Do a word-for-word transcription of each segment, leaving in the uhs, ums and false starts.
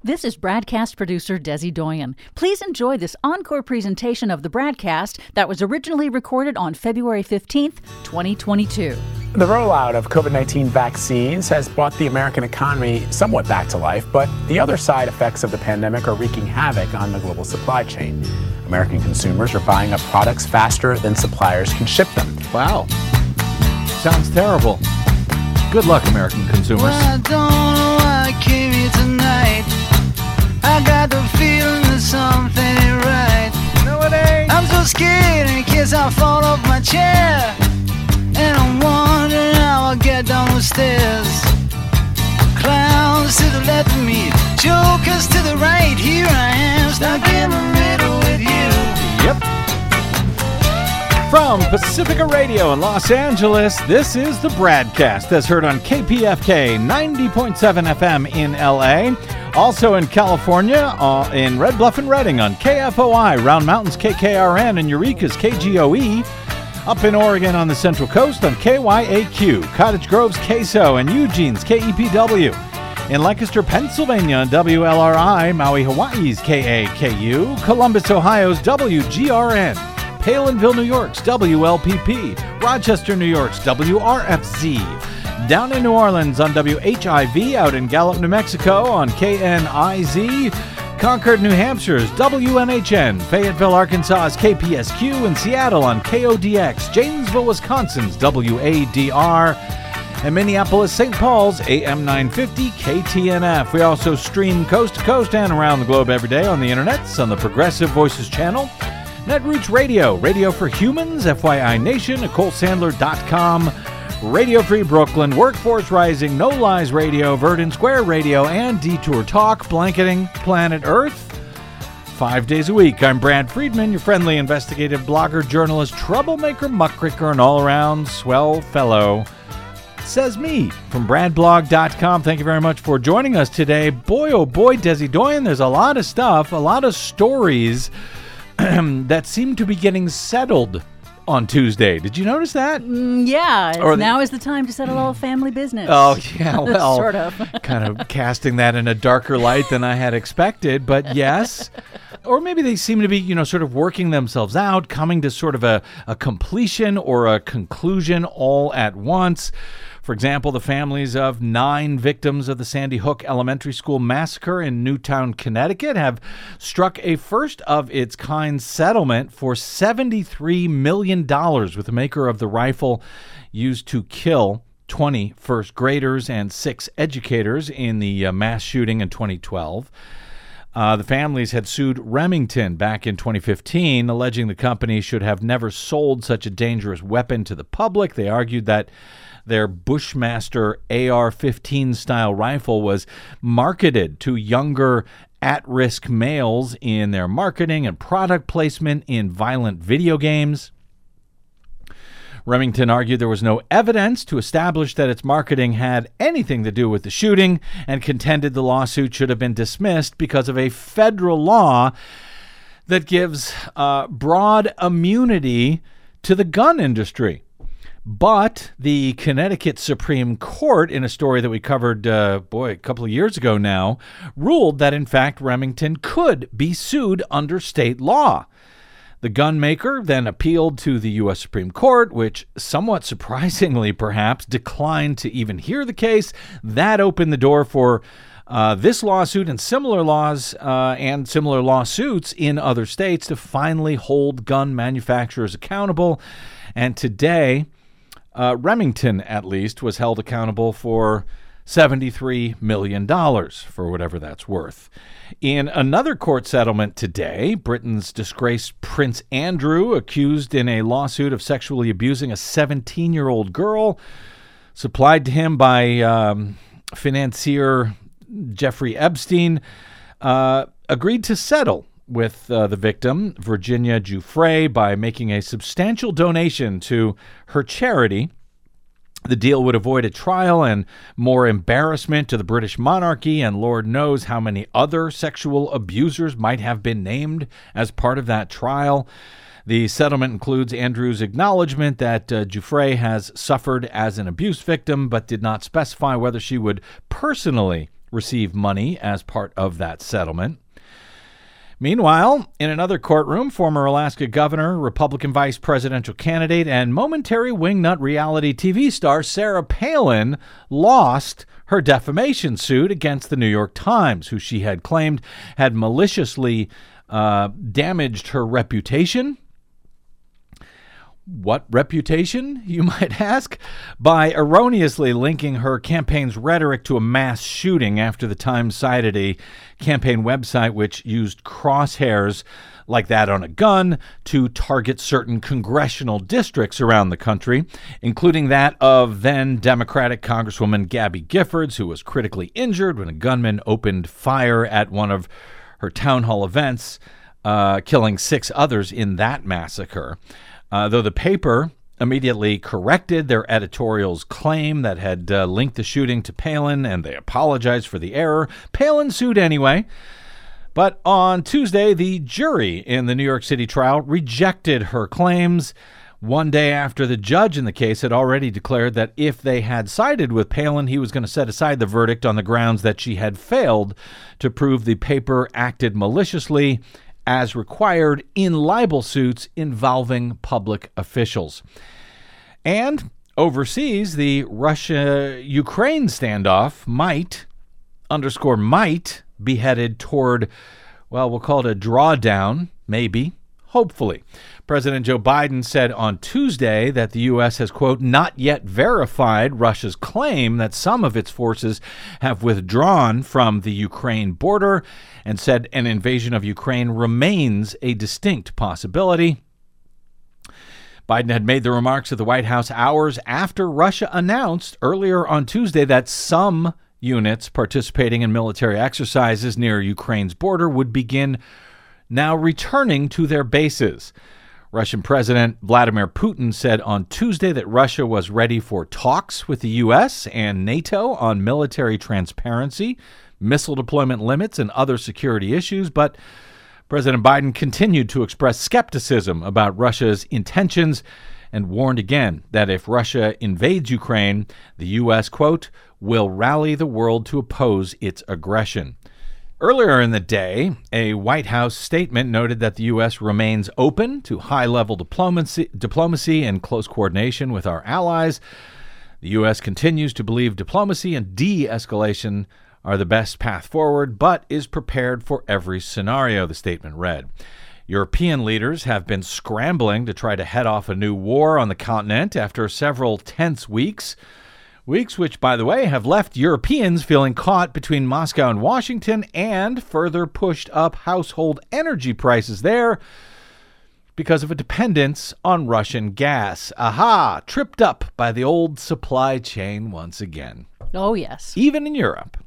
This is Bradcast producer Desi Doyen. Please enjoy this encore presentation of the Bradcast that was originally recorded on February fifteenth, twenty twenty-two. The rollout of COVID nineteen vaccines has brought the American economy somewhat back to life, but the other side effects of the pandemic are wreaking havoc on the global supply chain. American consumers are buying up products faster than suppliers can ship them. Wow. Sounds terrible. Good luck, American consumers. Well, I don't know why I came here tonight. I got the feeling that something ain't right. No, it ain't. I'm so scared in case I fall off my chair. And I'm wondering how I'll get down the stairs. Clowns to the left of me, jokers to the right. Here I am, stuck in the middle with you. Yep. From Pacifica Radio in Los Angeles, this is the Bradcast, as heard on K P F K ninety point seven F M in L A. Also in California, uh, in Red Bluff and Redding on K F O I, Round Mountains K K R N, and Eureka's K G O E. Up in Oregon on the Central Coast on K Y A Q, Cottage Grove's K S O, and Eugene's K E P W. In Lancaster, Pennsylvania on W L R I, Maui, Hawaii's K A K U, Columbus, Ohio's W G R N, Palinville, New York's W L P P, Rochester, New York's W R F Z, down in New Orleans on W H I V, out in Gallup, New Mexico on K N I Z, Concord, New Hampshire's W N H N, Fayetteville, Arkansas's K P S Q, and Seattle on K O D X, Janesville, Wisconsin's W A D R, and Minneapolis, Saint Paul's A M nine fifty K T N F. We also stream coast to coast and around the globe every day on the internets, on the Progressive Voices channel, Netroots Radio, Radio for Humans, F Y I Nation, Nicole Sandler dot com, Radio Free Brooklyn, Workforce Rising, No Lies Radio, Verdant Square Radio, and Detour Talk, blanketing planet Earth five days a week. I'm Brad Friedman, your friendly investigative blogger, journalist, troublemaker, muckraker, and all-around swell fellow. Says me from brad blog dot com. Thank you very much for joining us today. Boy, oh boy, Desi Doyen, there's a lot of stuff, a lot of stories that seem to be getting settled on Tuesday. Did you notice that? Mm, yeah, it's, Or the- now is the time to settle all family business. Oh, yeah, well, sort of. kind of casting that in a darker light than I had expected, but yes. Or maybe they seem to be, you know, sort of working themselves out, coming to sort of a, a completion or a conclusion all at once. For example, the families of nine victims of the Sandy Hook Elementary School massacre in Newtown, Connecticut, have struck a first-of-its-kind settlement for seventy-three million dollars with the maker of the rifle used to kill twenty first graders and six educators in the uh, mass shooting in twenty twelve. Uh, the families had sued Remington back in twenty fifteen, alleging the company should have never sold such a dangerous weapon to the public. They argued that their Bushmaster A R fifteen style rifle was marketed to younger at-risk males in their marketing and product placement in violent video games. Remington argued there was no evidence to establish that its marketing had anything to do with the shooting and contended the lawsuit should have been dismissed because of a federal law that gives uh, broad immunity to the gun industry. But the Connecticut Supreme Court, in a story that we covered, uh, boy, a couple of years ago now, ruled that, in fact, Remington could be sued under state law. The gun maker then appealed to the U S Supreme Court, which, somewhat surprisingly perhaps, declined to even hear the case. That opened the door for uh, this lawsuit and similar laws uh, and similar lawsuits in other states to finally hold gun manufacturers accountable. And today, Uh, Remington, at least, was held accountable for seventy-three million dollars, for whatever that's worth. In another court settlement today, Britain's disgraced Prince Andrew, accused in a lawsuit of sexually abusing a seventeen-year-old girl, supplied to him by um, financier Jeffrey Epstein, uh, agreed to settle with uh, the victim, Virginia Giuffre, by making a substantial donation to her charity. The deal would avoid a trial and more embarrassment to the British monarchy, and Lord knows how many other sexual abusers might have been named as part of that trial. The settlement includes Andrew's acknowledgement that uh, Giuffre has suffered as an abuse victim, but did not specify whether she would personally receive money as part of that settlement. Meanwhile, in another courtroom, former Alaska governor, Republican vice presidential candidate, and momentary wingnut reality T V star Sarah Palin lost her defamation suit against the New York Times, who she had claimed had maliciously uh, damaged her reputation. What reputation, you might ask? By erroneously linking her campaign's rhetoric to a mass shooting after the Times cited a campaign website which used crosshairs like that on a gun to target certain congressional districts around the country, including that of then Democratic Congresswoman Gabby Giffords, who was critically injured when a gunman opened fire at one of her town hall events, uh, killing six others in that massacre. Uh, though the paper immediately corrected their editorial's claim that had uh, linked the shooting to Palin, and they apologized for the error, Palin sued anyway. But on Tuesday, the jury in the New York City trial rejected her claims, one day after the judge in the case had already declared that if they had sided with Palin, he was going to set aside the verdict on the grounds that she had failed to prove the paper acted maliciously as required in libel suits involving public officials. And overseas, the Russia-Ukraine standoff might, underscore might, be headed toward, well, we'll call it a drawdown, maybe, hopefully. President Joe Biden said on Tuesday that the U S has, quote, not yet verified Russia's claim that some of its forces have withdrawn from the Ukraine border, and said an invasion of Ukraine remains a distinct possibility. Biden had made the remarks at the White House hours after Russia announced earlier on Tuesday that some units participating in military exercises near Ukraine's border would begin now returning to their bases. Russian President Vladimir Putin said on Tuesday that Russia was ready for talks with the U S and NATO on military transparency, missile deployment limits, and other security issues, but President Biden continued to express skepticism about Russia's intentions and warned again that if Russia invades Ukraine, the U S, quote, will rally the world to oppose its aggression. Earlier in the day, a White House statement noted that the U S remains open to high-level diplomacy, diplomacy and close coordination with our allies. The U S continues to believe diplomacy and de-escalation are the best path forward, but is prepared for every scenario, the statement read. European leaders have been scrambling to try to head off a new war on the continent after several tense weeks. Weeks which, by the way, have left Europeans feeling caught between Moscow and Washington and further pushed up household energy prices there because of a dependence on Russian gas. Aha! Tripped up by the old supply chain once again. Oh, yes. Even in Europe.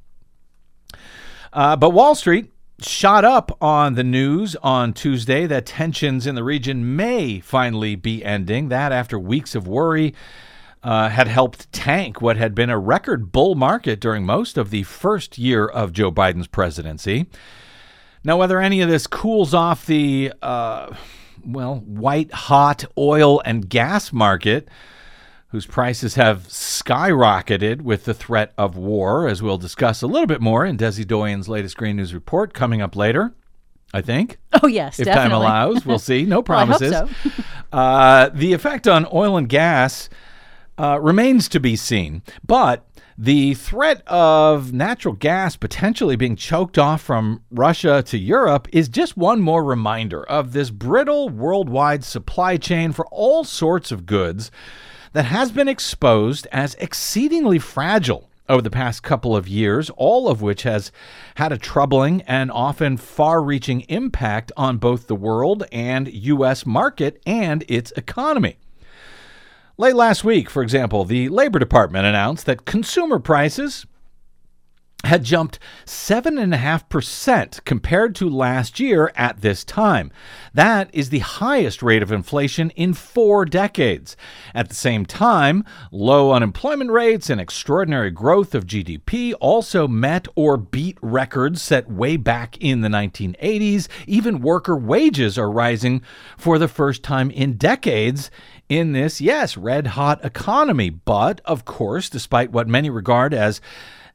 Uh, but Wall Street shot up on the news on Tuesday that tensions in the region may finally be ending. That after weeks of worry uh, had helped tank what had been a record bull market during most of the first year of Joe Biden's presidency. Now, whether any of this cools off the, uh, well, white-hot oil and gas market, whose prices have skyrocketed with the threat of war, as we'll discuss a little bit more in Desi Doyen's latest Green News report coming up later, I think. Oh, yes, if definitely. If time allows. We'll see. No promises. Well, I hope so. uh, the effect on oil and gas uh, remains to be seen, but the threat of natural gas potentially being choked off from Russia to Europe is just one more reminder of this brittle worldwide supply chain for all sorts of goods that has been exposed as exceedingly fragile over the past couple of years, all of which has had a troubling and often far-reaching impact on both the world and U S market and its economy. Late last week, for example, the Labor Department announced that consumer prices had jumped seven point five percent compared to last year at this time. That is the highest rate of inflation in four decades. At the same time, low unemployment rates and extraordinary growth of G D P also met or beat records set way back in the nineteen eighties. Even worker wages are rising for the first time in decades in this, yes, red-hot economy. But, of course, despite what many regard as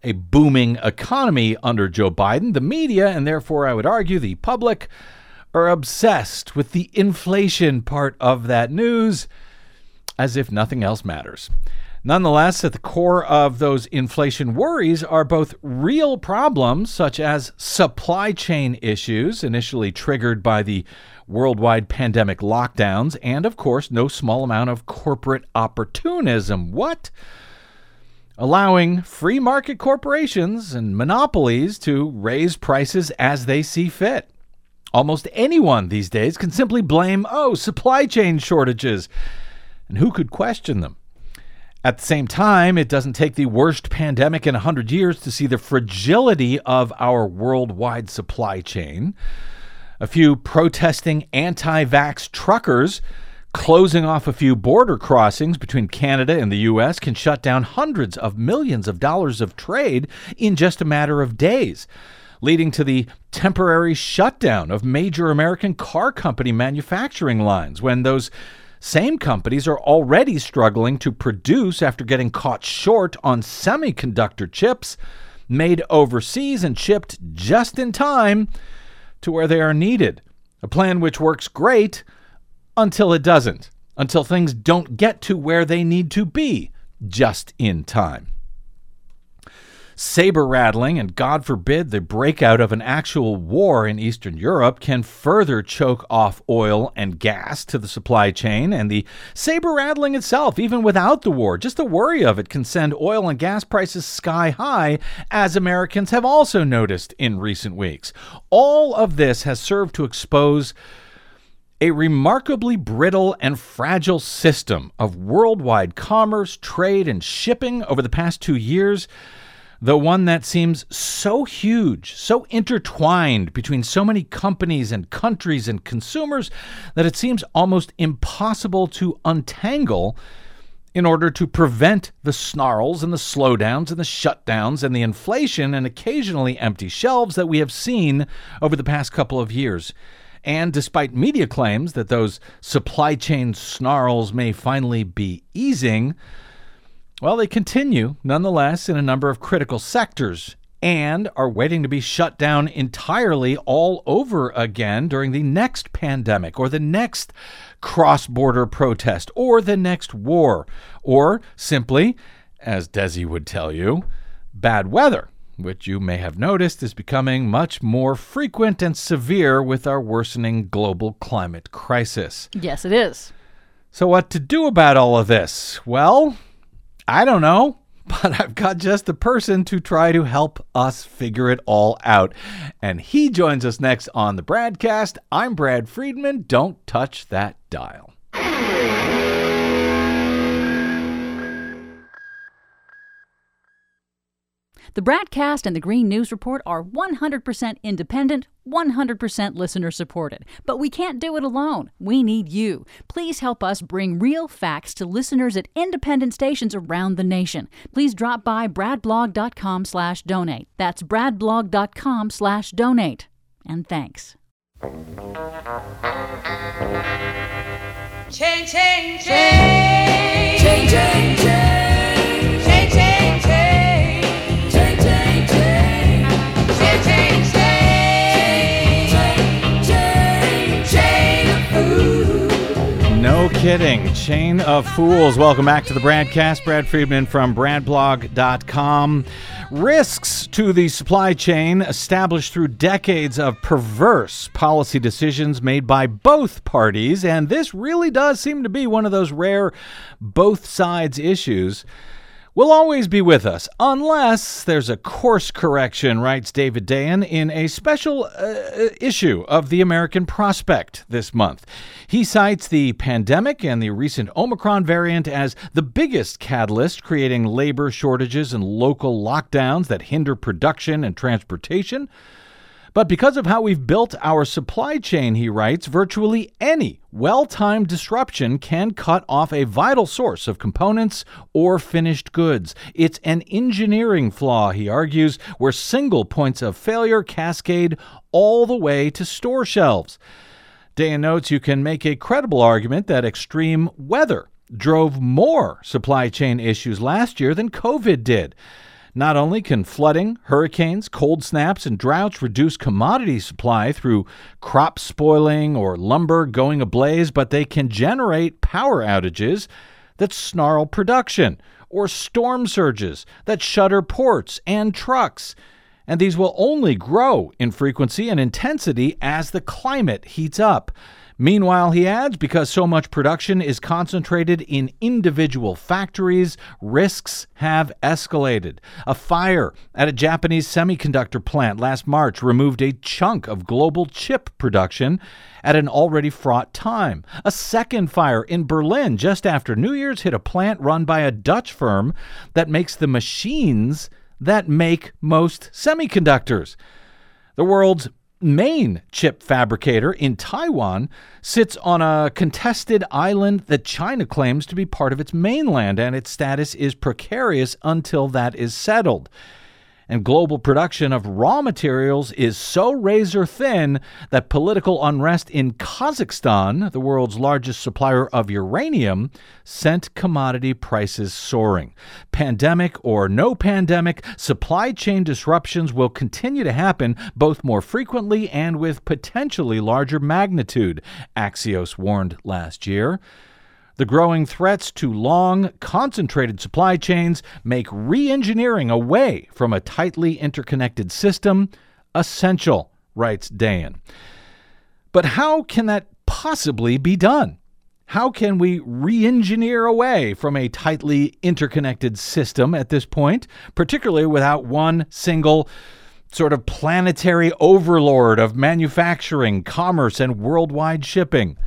a booming economy under Joe Biden. The media, and therefore I would argue the public, are obsessed with the inflation part of that news as if nothing else matters. Nonetheless, at the core of those inflation worries are both real problems, such as supply chain issues, initially triggered by the worldwide pandemic lockdowns, and, of course, no small amount of corporate opportunism. What? Allowing free market corporations and monopolies to raise prices as they see fit. Almost anyone these days can simply blame, oh, supply chain shortages. And who could question them? At the same time, it doesn't take the worst pandemic in one hundred years to see the fragility of our worldwide supply chain. A few protesting anti-vax truckers closing off a few border crossings between Canada and the U S can shut down hundreds of millions of dollars of trade in just a matter of days, leading to the temporary shutdown of major American car company manufacturing lines when those same companies are already struggling to produce after getting caught short on semiconductor chips made overseas and shipped just in time to where they are needed. A plan which works great until it doesn't, until things don't get to where they need to be just in time. Saber rattling and, God forbid, the breakout of an actual war in Eastern Europe can further choke off oil and gas to the supply chain, and the saber rattling itself, even without the war, just the worry of it can send oil and gas prices sky high, as Americans have also noticed in recent weeks. All of this has served to expose a remarkably brittle and fragile system of worldwide commerce, trade, and shipping over the past two years, the one that seems so huge, so intertwined between so many companies and countries and consumers that it seems almost impossible to untangle in order to prevent the snarls and the slowdowns and the shutdowns and the inflation and occasionally empty shelves that we have seen over the past couple of years. And despite media claims that those supply chain snarls may finally be easing, well, they continue, nonetheless, in a number of critical sectors and are waiting to be shut down entirely all over again during the next pandemic or the next cross-border protest or the next war or simply, as Desi would tell you, bad weather, which you may have noticed is becoming much more frequent and severe with our worsening global climate crisis. Yes, it is. So what to do about all of this? Well, I don't know, but I've got just the person to try to help us figure it all out. And he joins us next on the Bradcast. I'm Brad Friedman. Don't touch that dial. The Bradcast and the Green News Report are one hundred percent independent, one hundred percent listener-supported. But we can't do it alone. We need you. Please help us bring real facts to listeners at independent stations around the nation. Please drop by bradblog.com slash donate. That's bradblog.com slash donate. And thanks. Change, change, change. Change, change, change. Change, change, change. No kidding. Chain of Fools. Welcome back to the Bradcast. Brad Friedman from bradblog dot com. Risks to the supply chain established through decades of perverse policy decisions made by both parties, and this really does seem to be one of those rare both sides issues, will always be with us, unless there's a course correction, writes David Dayen in a special uh, issue of the American Prospect this month. He cites the pandemic and the recent Omicron variant as the biggest catalyst, creating labor shortages and local lockdowns that hinder production and transportation. But because of how we've built our supply chain, he writes, virtually any well-timed disruption can cut off a vital source of components or finished goods. It's an engineering flaw, he argues, where single points of failure cascade all the way to store shelves. Dayen notes you can make a credible argument that extreme weather drove more supply chain issues last year than COVID did. Not only can flooding, hurricanes, cold snaps, and droughts reduce commodity supply through crop spoiling or lumber going ablaze, but they can generate power outages that snarl production, or storm surges that shutter ports and trucks. And these will only grow in frequency and intensity as the climate heats up. Meanwhile, he adds, because so much production is concentrated in individual factories, risks have escalated. A fire at a Japanese semiconductor plant last March removed a chunk of global chip production at an already fraught time. A second fire in Berlin just after New Year's hit a plant run by a Dutch firm that makes the machines that make most semiconductors. The world's main chip fabricator in Taiwan sits on a contested island that China claims to be part of its mainland, and its status is precarious until that is settled. And global production of raw materials is so razor thin that political unrest in Kazakhstan, the world's largest supplier of uranium, sent commodity prices soaring. Pandemic or no pandemic, supply chain disruptions will continue to happen, both more frequently and with potentially larger magnitude, Axios warned last year. The growing threats to long, concentrated supply chains make re-engineering away from a tightly interconnected system essential, writes Dayan. But how can that possibly be done? How can we re-engineer away from a tightly interconnected system at this point, particularly without one single sort of planetary overlord of manufacturing, commerce, and worldwide shipping?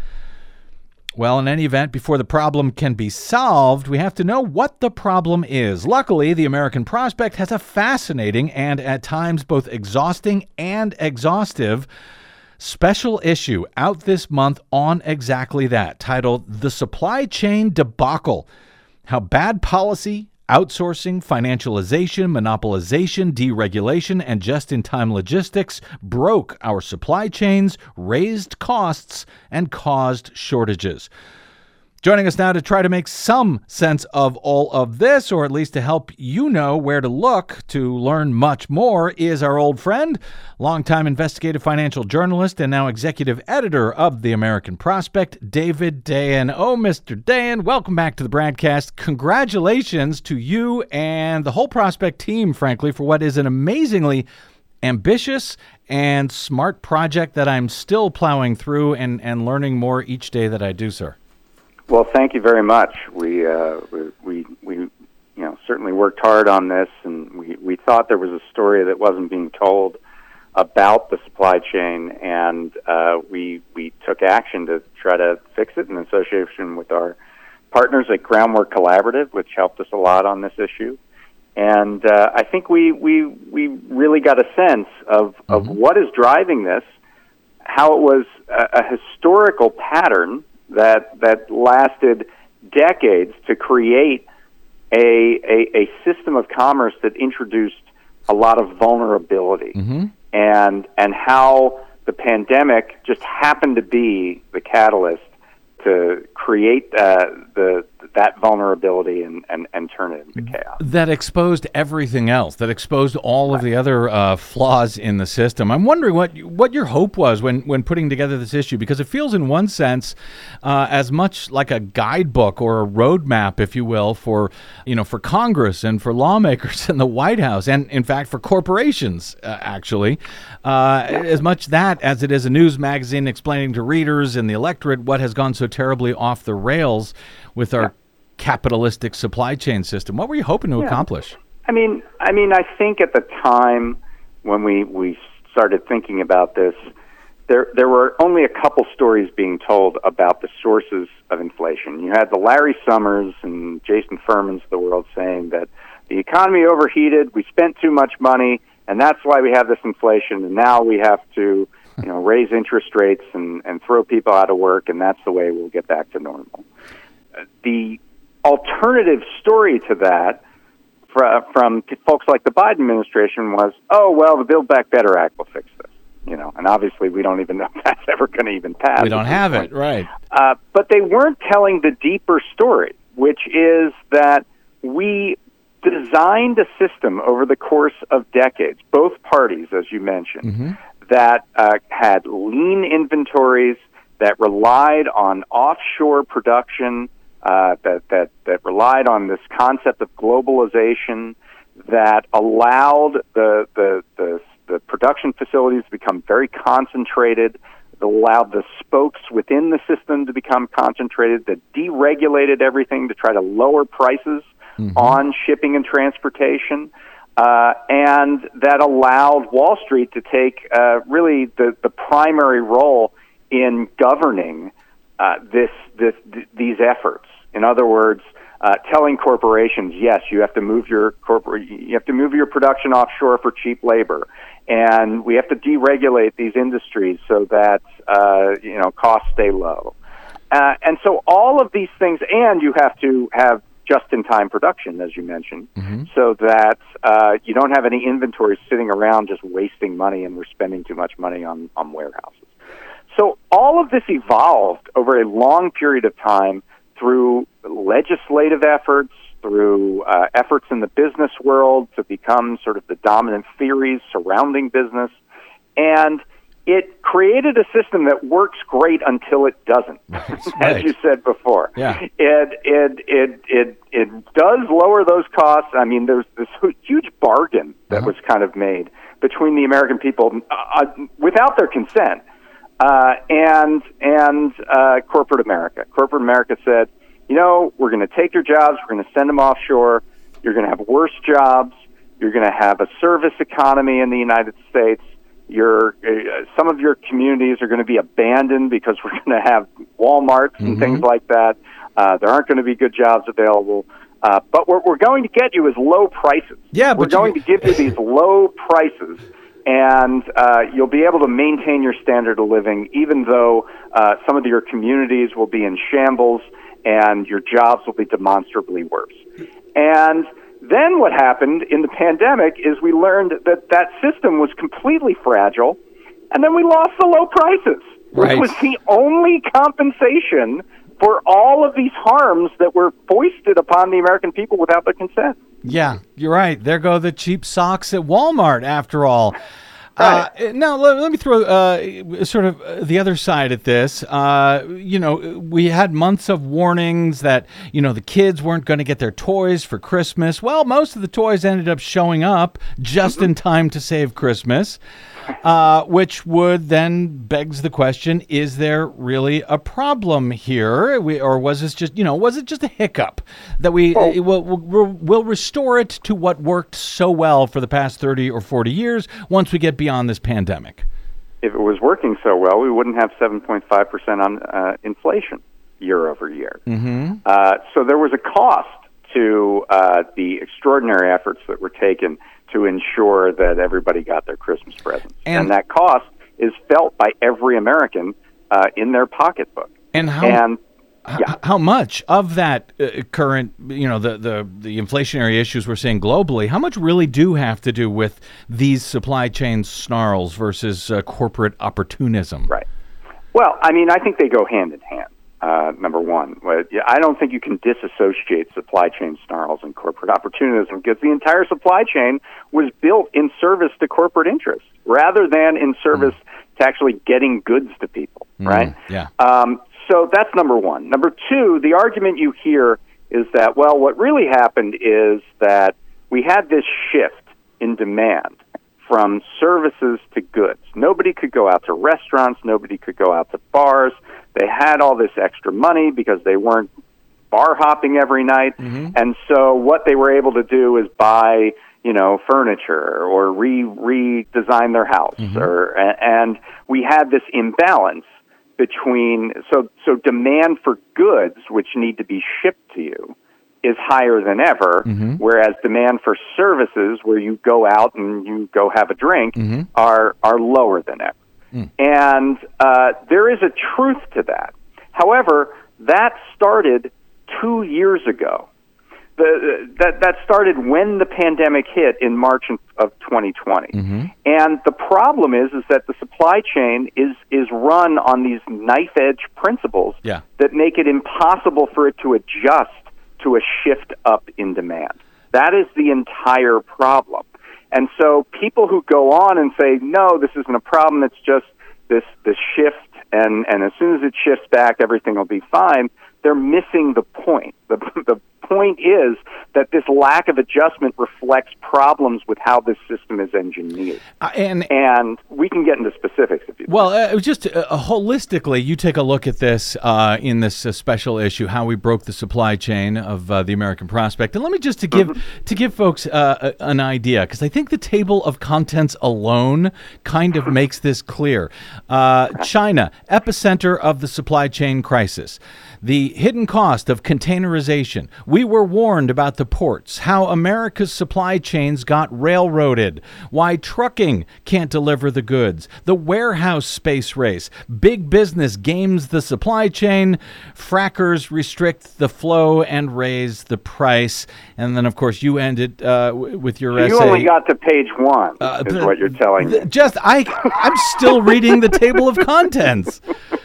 Well, in any event, before the problem can be solved, we have to know what the problem is. Luckily, the American Prospect has a fascinating and at times both exhausting and exhaustive special issue out this month on exactly that, titled The Supply Chain Debacle: How Bad Policy, Outsourcing, Financialization, Monopolization, Deregulation, and Just-in-Time Logistics broke our supply chains, raised costs, and caused shortages. Joining us now to try to make some sense of all of this, or at least to help you know where to look to learn much more, is our old friend, longtime investigative financial journalist and now executive editor of the American Prospect, David Dayan. Oh, Mister Dayan, welcome back to the broadcast. Congratulations to you and the whole Prospect team, frankly, for what is an amazingly ambitious and smart project that I'm still plowing through and, and learning more each day that I do, sir. Well, thank you very much. We, uh, we, we, we, you know, certainly worked hard on this, and we, we thought there was a story that wasn't being told about the supply chain, and uh, we, we took action to try to fix it in association with our partners at Groundwork Collaborative, which helped us a lot on this issue. And uh, I think we, we, we really got a sense of, mm-hmm. of what is driving this, how it was a, a historical pattern that that lasted decades to create a, a a system of commerce that introduced a lot of vulnerability, mm-hmm. and and how the pandemic just happened to be the catalyst to create uh, the that vulnerability and, and, and turn it into chaos. That exposed everything else, that exposed all of the other uh, flaws in the system. I'm wondering what what your hope was when, when putting together this issue, because it feels in one sense uh, as much like a guidebook or a roadmap, if you will, for you know for Congress and for lawmakers in the White House, and in fact for corporations, uh, actually, uh, yeah. as much that as it is a news magazine explaining to readers and the electorate what has gone so terribly off the rails with our yeah. capitalistic supply chain system. What were you hoping to yeah. accomplish? I mean, I mean, I think at the time when we, we started thinking about this, there there were only a couple stories being told about the sources of inflation. You had the Larry Summers and Jason Furmans of the world saying that the economy overheated, we spent too much money, and that's why we have this inflation, and now we have to you know, raise interest rates and, and throw people out of work, and that's the way we'll get back to normal. The alternative story to that fr- from folks like the Biden administration was, oh, well, the Build Back Better Act will fix this. You know, and obviously we don't even know if that's ever going to even pass. We don't have it, right. Uh, but they weren't telling the deeper story, which is that we designed a system over the course of decades, both parties, as you mentioned, mm-hmm. that uh, had lean inventories, that relied on offshore production, uh, that, that, that relied on this concept of globalization, that allowed the, the, the, the production facilities to become very concentrated, that allowed the spokes within the system to become concentrated, that deregulated everything to try to lower prices mm-hmm. on shipping and transportation, uh, and that allowed Wall Street to take uh, really the, the primary role in governing uh, this, this th- these efforts. In other words, uh, telling corporations, yes, you have to move your corporate, you have to move your production offshore for cheap labor, and we have to deregulate these industries so that uh, you know costs stay low. Uh, and so all of these things, and you have to have just-in-time production, as you mentioned, mm-hmm. so that uh, you don't have any inventory sitting around just wasting money, and we're spending too much money on, on warehouses. So all of this evolved over a long period of time through legislative efforts, through uh, efforts in the business world to become sort of the dominant theories surrounding business. And it created a system that works great until it doesn't, as right. you said before. Yeah. It, it, it, it, it does lower those costs. I mean, there's this huge bargain that uh-huh. was kind of made between the American people uh, without their consent. Uh, and and uh, corporate America. Corporate America said, you know, we're going to take your jobs, we're going to send them offshore, you're going to have worse jobs, you're going to have a service economy in the United States, your, uh, some of your communities are going to be abandoned because we're going to have Walmarts and mm-hmm. things like that. Uh, there aren't going to be good jobs available. Uh, but what we're going to get you is low prices. Yeah, we're but going you... to give you these low prices. And uh, you'll be able to maintain your standard of living, even though uh, some of your communities will be in shambles and your jobs will be demonstrably worse. And then what happened in the pandemic is we learned that that system was completely fragile, and then we lost the low prices, right. which was the only compensation for all of these harms that were foisted upon the American people without their consent. Yeah, you're right. There go the cheap socks at Walmart, after all. Right. Uh, now, let, let me throw uh, sort of uh, the other side at this. Uh, you know, we had months of warnings that, you know, the kids weren't going to get their toys for Christmas. Well, most of the toys ended up showing up just in time to save Christmas, uh, which would then begs the question, is there really a problem here? We, or was this just, you know, was it just a hiccup that we oh. it will we'll, we'll restore it to what worked so well for the past thirty or forty years once we get beyond this pandemic? If it was working so well, we wouldn't have seven point five percent on uh, inflation year over year. Mm-hmm. Uh, so there was a cost to uh, the extraordinary efforts that were taken to ensure that everybody got their Christmas presents. And, and that cost is felt by every American uh, in their pocketbook. And how and, yeah. how much of that uh, current, you know, the, the, the inflationary issues we're seeing globally, how much really do have to do with these supply chain snarls versus uh, corporate opportunism? Right. Well, I mean, I think they go hand in hand. Uh, number one, I don't think you can disassociate supply chain snarls and corporate opportunism, because the entire supply chain was built in service to corporate interests rather than in service mm. to actually getting goods to people, mm, right? Yeah. Um, so that's number one. Number two, the argument you hear is that, well, what really happened is that we had this shift in demand from services to goods. Nobody could go out to restaurants. Nobody could go out to bars. They had all this extra money because they weren't bar hopping every night. Mm-hmm. And so what they were able to do is buy, you know, furniture or re redesign their house. Mm-hmm. or And we had this imbalance between, so, so demand for goods, which need to be shipped to you, is higher than ever, mm-hmm. whereas demand for services, where you go out and you go have a drink, mm-hmm. are are lower than ever. Mm. And uh, there is a truth to that. However, that started two years ago. The, that that started when the pandemic hit in March of twenty twenty. Mm-hmm. And the problem is is that the supply chain is is run on these knife-edge principles yeah. that make it impossible for it to adjust to a shift up in demand. That is the entire problem. And so people who go on and say, no, this isn't a problem, it's just this, this shift, and, and as soon as it shifts back, everything will be fine, they're missing the point. The, the point is that this lack of adjustment reflects problems with how this system is engineered. Uh, and and we can get into specifics if you Well, uh, just uh, holistically, you take a look at this uh, in this uh, special issue, how we broke the supply chain of uh, the American Prospect. And let me just to give mm-hmm. to give folks uh, an idea, because I think the table of contents alone kind of makes this clear. Uh, China, epicenter of the supply chain crisis. The hidden cost of containerization. We were warned about the ports, how America's supply chains got railroaded, why trucking can't deliver the goods, the warehouse space race, big business games the supply chain, frackers restrict the flow and raise the price. And then, of course, you ended uh, with your so essay. You only got to page one, uh, is what you're telling me. Just, I, I'm still reading the table of contents.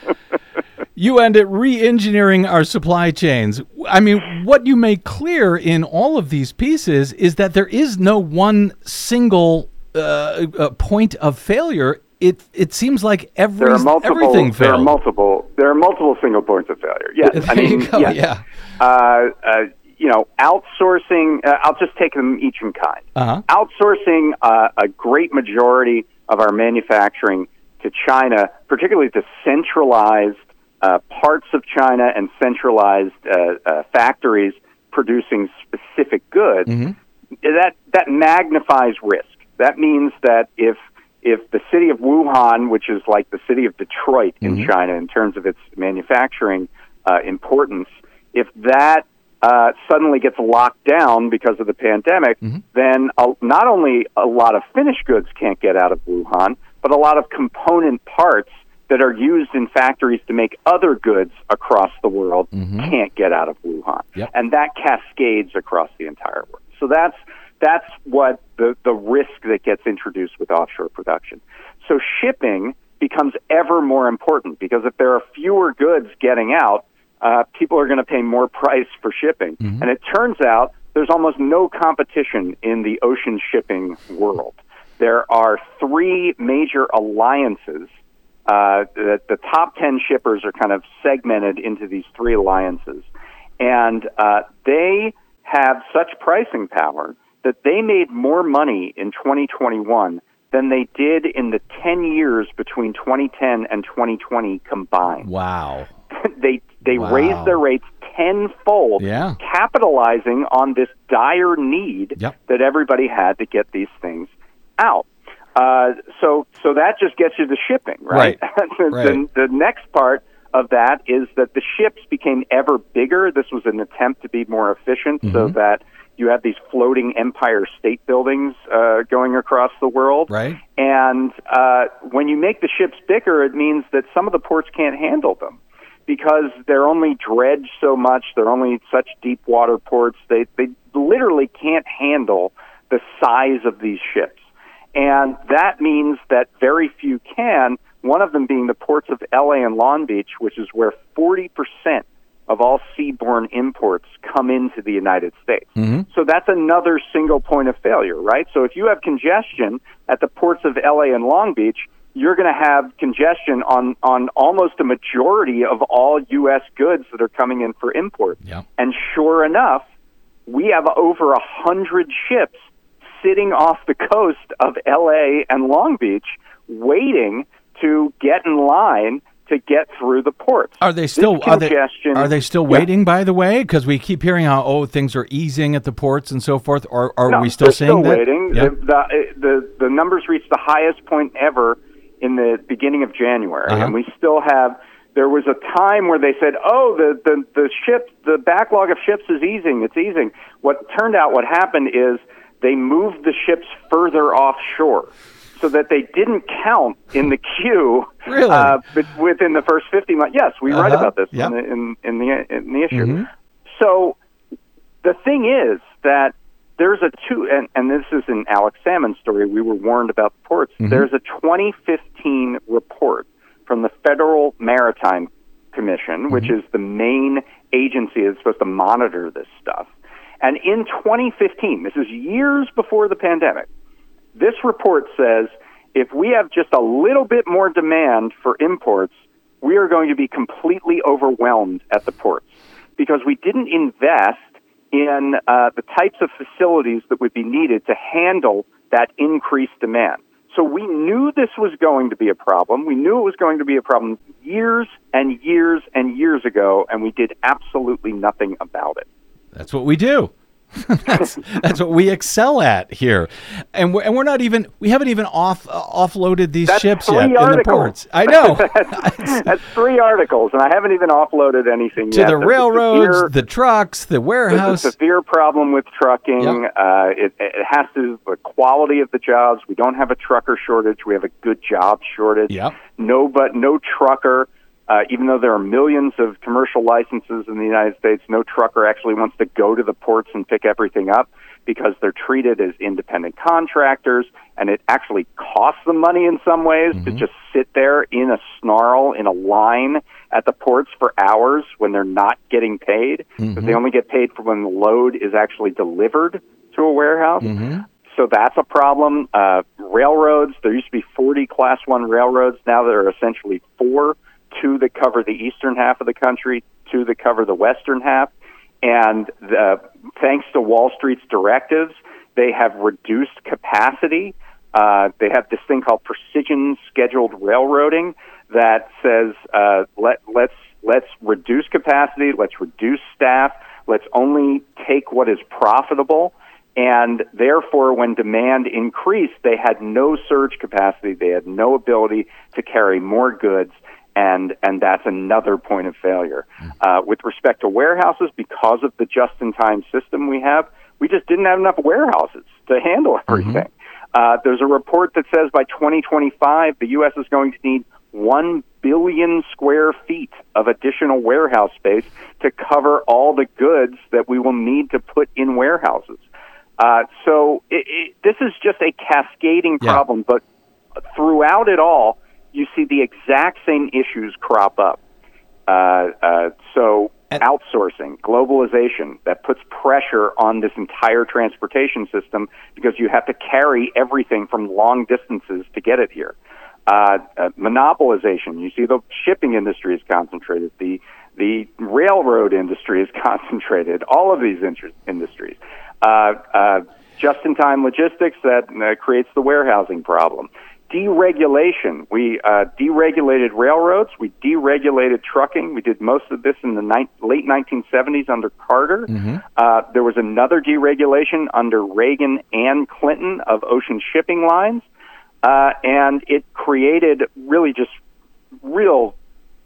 You end at re-engineering our supply chains. I mean, what you make clear in all of these pieces is that there is no one single uh, uh, point of failure. It it seems like every there are multiple, everything failed. There are multiple. There are multiple single points of failure. Yes, there I mean, you go, yes. yeah. Uh, uh, you know, outsourcing. Uh, I'll just take them each in kind. Uh-huh. Outsourcing uh, a great majority of our manufacturing to China, particularly to centralized Uh, parts of China and centralized uh, uh, factories producing specific goods, mm-hmm. that that magnifies risk. That means that if if the city of Wuhan, which is like the city of Detroit in mm-hmm. China in terms of its manufacturing uh, importance, if that uh, suddenly gets locked down because of the pandemic, mm-hmm. then uh, not only a lot of finished goods can't get out of Wuhan, but a lot of component parts that are used in factories to make other goods across the world mm-hmm. can't get out of Wuhan. Yep. And that cascades across the entire world. So that's that's what the, the risk that gets introduced with offshore production. So shipping becomes ever more important because if there are fewer goods getting out, uh, people are going to pay more price for shipping. Mm-hmm. And it turns out there's almost no competition in the ocean shipping world. There are three major alliances. Uh, the, the top ten shippers are kind of segmented into these three alliances. And uh, they have such pricing power that they made more money in twenty twenty-one than they did in the ten years between twenty ten and twenty twenty combined. Wow. they they wow. raised their rates tenfold, yeah. capitalizing on this dire need yep. that everybody had to get these things out. Uh, so, so that just gets you to shipping, right? Right. the, right. the, the next part of that is that the ships became ever bigger. This was an attempt to be more efficient mm-hmm. so that you have these floating Empire State Buildings uh, going across the world. Right. And uh, when you make the ships bigger, it means that some of the ports can't handle them because they're only dredged so much. They're only such deep water ports. They, they literally can't handle the size of these ships. And that means that very few can, one of them being the ports of L A and Long Beach, which is where forty percent of all seaborne imports come into the United States. Mm-hmm. So that's another single point of failure, right? So if you have congestion at the ports of L A and Long Beach, you're going to have congestion on, on almost a majority of all U S goods that are coming in for import. Yeah. And sure enough, we have over a hundred ships sitting off the coast of L A and Long Beach, waiting to get in line to get through the ports. Are they still are they, are they still waiting? Yeah. By the way, because we keep hearing how oh things are easing at the ports and so forth. Or are no, we still seeing still that? Waiting. Yeah. The, the the the numbers reached the highest point ever in the beginning of January, uh-huh. and we still have. There was a time where they said, "Oh, the the the ship, the backlog of ships is easing. It's easing." What turned out, what happened is. They moved the ships further offshore so that they didn't count in the queue really? uh, within the first fifty months. Yes, we uh-huh. write about this yep. in, the, in, in, the, in the issue. Mm-hmm. So the thing is that there's a two, and, and this is an Alex Salmon story. We were warned about the ports. Mm-hmm. There's a twenty fifteen report from the Federal Maritime Commission, mm-hmm. which is the main agency that's supposed to monitor this stuff. And in twenty fifteen, this is years before the pandemic, this report says if we have just a little bit more demand for imports, we are going to be completely overwhelmed at the ports because we didn't invest in uh, the types of facilities that would be needed to handle that increased demand. So we knew this was going to be a problem. We knew it was going to be a problem years and years and years ago, and we did absolutely nothing about it. That's what we do. that's that's what we excel at here, and we're and we're not even we haven't even off uh, offloaded these that's ships three yet articles. in the ports. I know that's, that's three articles, and I haven't even offloaded anything to yet. the There's railroads, severe, the trucks, the warehouse. There's a severe problem with trucking. Yep. Uh, it, it has to do with the quality of the jobs. We don't have a trucker shortage. We have a good job shortage. Yep. No, but no trucker. Uh, even though there are millions of commercial licenses in the United States, no trucker actually wants to go to the ports and pick everything up because they're treated as independent contractors, and it actually costs them money in some ways mm-hmm. to just sit there in a snarl, in a line at the ports for hours when they're not getting paid, because mm-hmm. they only get paid for when the load is actually delivered to a warehouse. Mm-hmm. So that's a problem. Uh, railroads, there used to be forty Class one railroads. Now there are essentially four. Two that cover the eastern half of the country, two that cover the western half. And the, thanks to Wall Street's directives, they have reduced capacity. Uh, they have this thing called precision scheduled railroading that says uh, let, let's let's reduce capacity, let's reduce staff, let's only take what is profitable. And therefore, when demand increased, they had no surge capacity. They had no ability to carry more goods. And and that's another point of failure. Uh, with respect to warehouses, because of the just-in-time system we have, we just didn't have enough warehouses to handle everything. Mm-hmm. Uh, there's a report that says by twenty twenty-five, the U S is going to need one billion square feet of additional warehouse space to cover all the goods that we will need to put in warehouses. Uh, so it, it, this is just a cascading yeah. problem, but throughout it all, you see the exact same issues crop up. Uh, uh, so outsourcing, globalization, that puts pressure on this entire transportation system because you have to carry everything from long distances to get it here. Uh, uh, monopolization, you see the shipping industry is concentrated, the the railroad industry is concentrated, all of these in- industries. Uh, uh, just-in-time logistics, that uh, creates the warehousing problem. Deregulation. We uh, deregulated railroads. We deregulated trucking. We did most of this in the ni- late nineteen seventies under Carter. Mm-hmm. Uh, there was another deregulation under Reagan and Clinton of ocean shipping lines. Uh, and it created really just real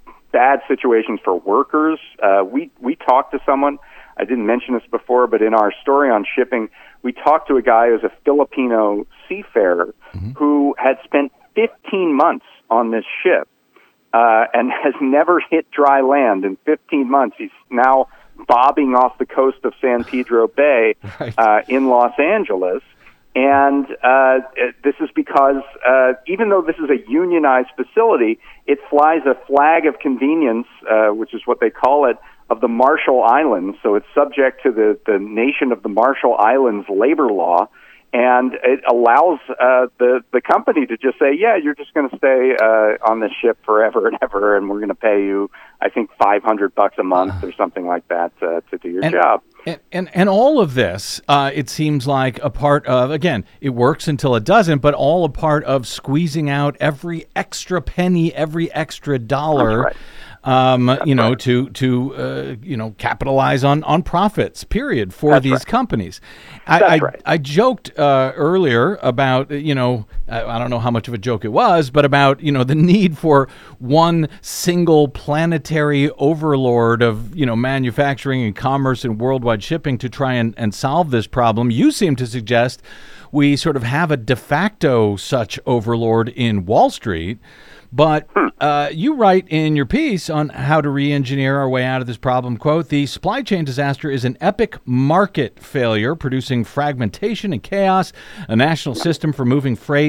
bad situations for workers. Uh, we, we talked to someone, I didn't mention this before, but in our story on shipping, we talked to a guy who's a Filipino seafarer mm-hmm. who had spent fifteen months on this ship uh, and has never hit dry land in fifteen months. He's now bobbing off the coast of San Pedro Bay right. uh, in Los Angeles. And uh, this is because uh, even though this is a unionized facility, it flies a flag of convenience, uh, which is what they call it, of the Marshall Islands. So it's subject to the, the nation of the Marshall Islands labor law. And it allows uh, the, the company to just say, yeah, you're just going to stay uh, on this ship forever and ever, and we're going to pay you, I think, five hundred bucks a month or something like that uh, to do your and, job. And, and and all of this, uh, it seems like a part of, again, it works until it doesn't, but all a part of squeezing out every extra penny, every extra dollar. That's right. Um, you know, right. to to uh, you know, capitalize on, on profits. Period for That's these right. companies. That's I, I, right. I joked uh, earlier about you know I, I don't know how much of a joke it was, but about you know the need for one single planetary overlord of you know manufacturing and commerce and worldwide shipping to try and, and solve this problem. You seem to suggest we sort of have a de facto such overlord in Wall Street. But uh, you write in your piece on how to re-engineer our way out of this problem, quote, the supply chain disaster is an epic market failure, producing fragmentation and chaos, a national system for moving freight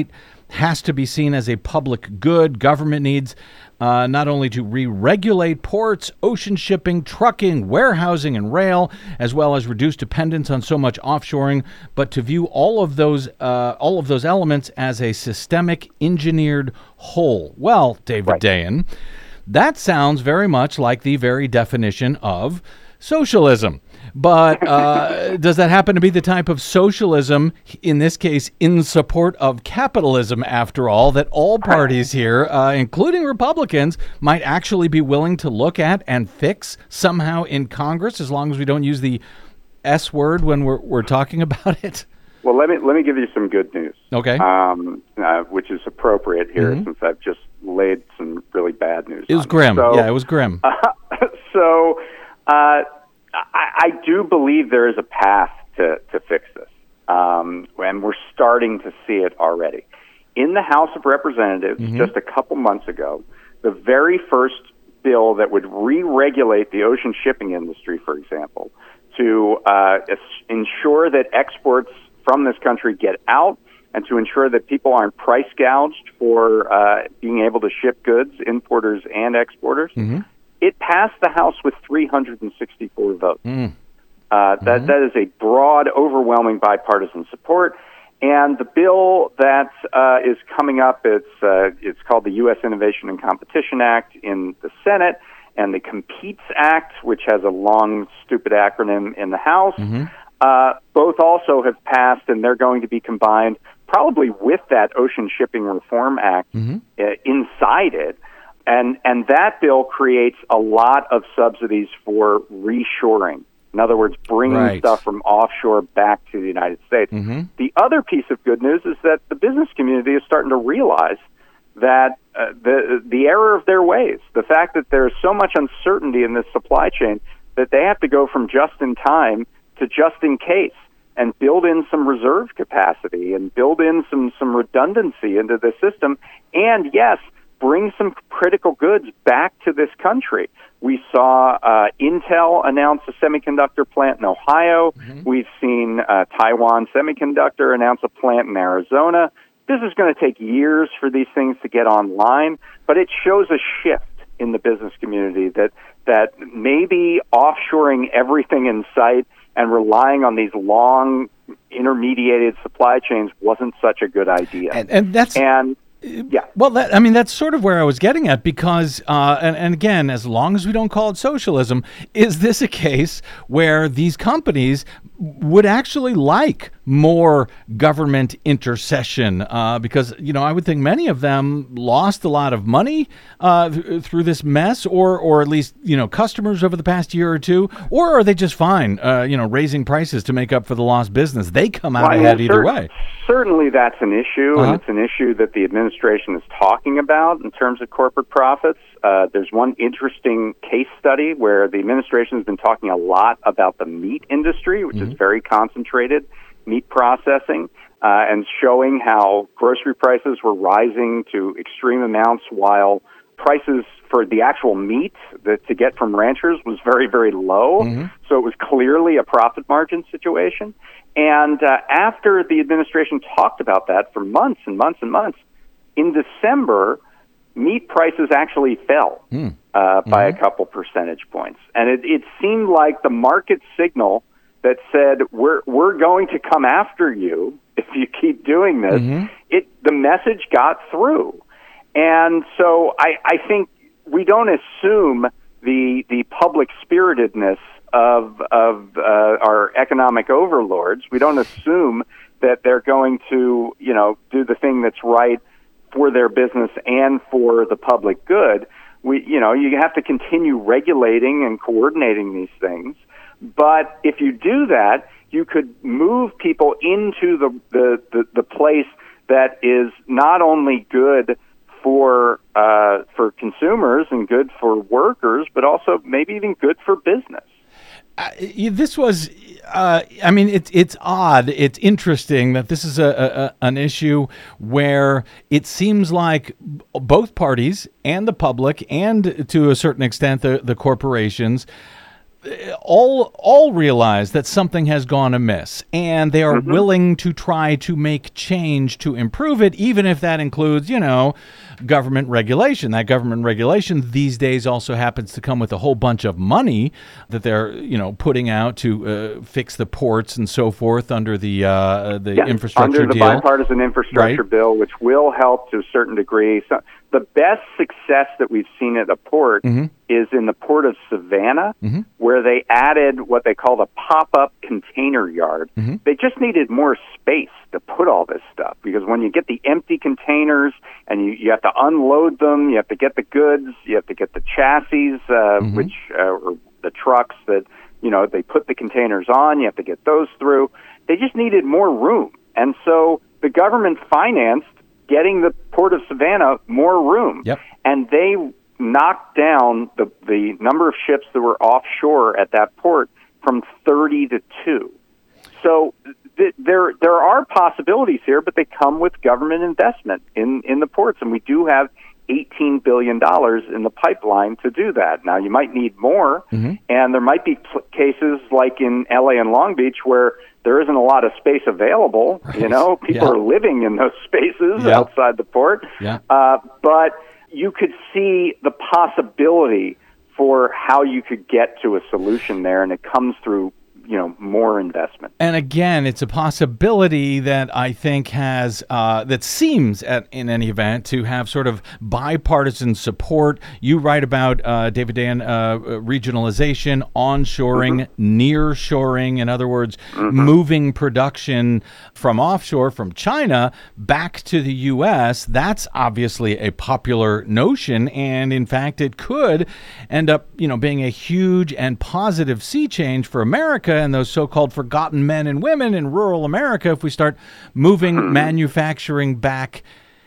has to be seen as a public good. Government needs uh, not only to re-regulate ports, ocean shipping, trucking, warehousing, and rail, as well as reduce dependence on so much offshoring, but to view all of those uh, all of those elements as a systemic, engineered whole. Well, David Right. Dayen, that sounds very much like the very definition of socialism. But uh, does that happen to be the type of socialism, in this case, in support of capitalism, after all, that all parties here, uh, including Republicans, might actually be willing to look at and fix somehow in Congress, as long as we don't use the S word when we're, we're talking about it? Well, let me let me give you some good news. Okay. Um, uh, which is appropriate here Mhm. since I've just laid some really bad news. It was on grim. you. So, yeah, it was grim. Uh, so uh, I, I do believe there is a path to, to fix this, um, and we're starting to see it already. In the House of Representatives, Mhm. just a couple months ago, the very first bill that would re-regulate the ocean shipping industry, for example, to uh, ensure that exports from this country get out and to ensure that people aren't price gouged for uh, being able to ship goods, importers and exporters. Mm-hmm. It passed the House with three hundred sixty-four votes. Mm. Uh, that Mm-hmm. that is a broad, overwhelming bipartisan support. And the bill that uh, is coming up, it's uh, it's called the U S Innovation and Competition Act in the Senate, and the Competes Act, which has a long, stupid acronym in the House. Mm-hmm. Uh, both also have passed, and they're going to be combined probably with that Ocean Shipping Reform Act Mm-hmm. uh, inside it. And and that bill creates a lot of subsidies for reshoring. In other words, bringing Right. stuff from offshore back to the United States. Mm-hmm. The other piece of good news is that the business community is starting to realize that uh, the the error of their ways, the fact that there's so much uncertainty in this supply chain that they have to go from just in time to just in case, and build in some reserve capacity and build in some some redundancy into the system, and yes, bring some critical goods back to this country. We saw uh, Intel announce a semiconductor plant in Ohio. Mm-hmm. We've seen uh, Taiwan Semiconductor announce a plant in Arizona. This is going to take years for these things to get online, but it shows a shift in the business community that that maybe offshoring everything in sight and relying on these long, intermediated supply chains wasn't such a good idea. And, and that's... And yeah. Well, that, I mean, that's sort of where I was getting at because, uh, and, and again, as long as we don't call it socialism, is this a case where these companies would actually like more government intercession? Uh, because, you know, I would think many of them lost a lot of money uh, th- through this mess, or, or at least, you know, customers over the past year or two, or are they just fine, uh, you know, raising prices to make up for the lost business? They come out Well, ahead yeah, either cer- way. Certainly that's an issue, Uh-huh. and it's an issue that the administration is talking about in terms of corporate profits. Uh, there's one interesting case study where the administration has been talking a lot about the meat industry, which Mm-hmm. is very concentrated, meat processing, uh, and showing how grocery prices were rising to extreme amounts while prices for the actual meat that to get from ranchers was very, very low. Mm-hmm. So it was clearly a profit margin situation. And uh, after the administration talked about that for months and months and months, in December, meat prices actually fell Mm. uh, by Mm-hmm. a couple percentage points. And it, it seemed like the market signal that said, we're, we're going to come after you if you keep doing this, Mm-hmm. it the message got through. And so I, I think we don't assume the the public spiritedness of of uh, our economic overlords. We don't assume that they're going to, you know, do the thing that's right for their business and for the public good. We, you know, you have to continue regulating and coordinating these things. But if you do that, you could move people into the the, the, the place that is not only good for uh, for consumers and good for workers, but also maybe even good for business. Uh, this was, uh, I mean, it's it's odd. It's interesting that this is a, a an issue where it seems like both parties and the public, and to a certain extent the the corporations, all all realize that something has gone amiss, and they are Mm-hmm. willing to try to make change to improve it, even if that includes, you know, government regulation. That government regulation these days also happens to come with a whole bunch of money that they're, you know, putting out to uh, fix the ports and so forth under the uh, the Yeah, infrastructure under the deal. bipartisan infrastructure Right. bill, which will help to a certain degree. So the best success that we've seen at a port Mm-hmm. is in the port of Savannah, where they added what they call the pop-up container yard. Mm-hmm. They just needed more space to put all this stuff, because when you get the empty containers and you, you have to unload them, you have to get the goods, you have to get the chassis, uh, Mm-hmm. which uh, or the trucks that, you know, they put the containers on, you have to get those through. They just needed more room. And so the government financed getting the Port of Savannah more room. Yep. And they knocked down the, the number of ships that were offshore at that port from thirty to two. So th- there there are possibilities here, but they come with government investment in, in the ports. And we do have eighteen billion dollars in the pipeline to do that. Now, you might need more, Mm-hmm. and there might be pl- cases like in L A and Long Beach where there isn't a lot of space available. You know, people Yeah. are living in those spaces Yeah. outside the port. Yeah. Uh, but you could see the possibility for how you could get to a solution there, and it comes through, you know, more investment. And again, it's a possibility that I think has, uh, that seems, at, in any event, to have sort of bipartisan support. You write about, uh, David Dan, uh, regionalization, onshoring, Mm-hmm. nearshoring, in other words, moving production from offshore, from China, back to the U S. That's obviously a popular notion, and in fact, it could end up, you know, being a huge and positive sea change for America and those so-called forgotten men and women in rural America if we start moving manufacturing back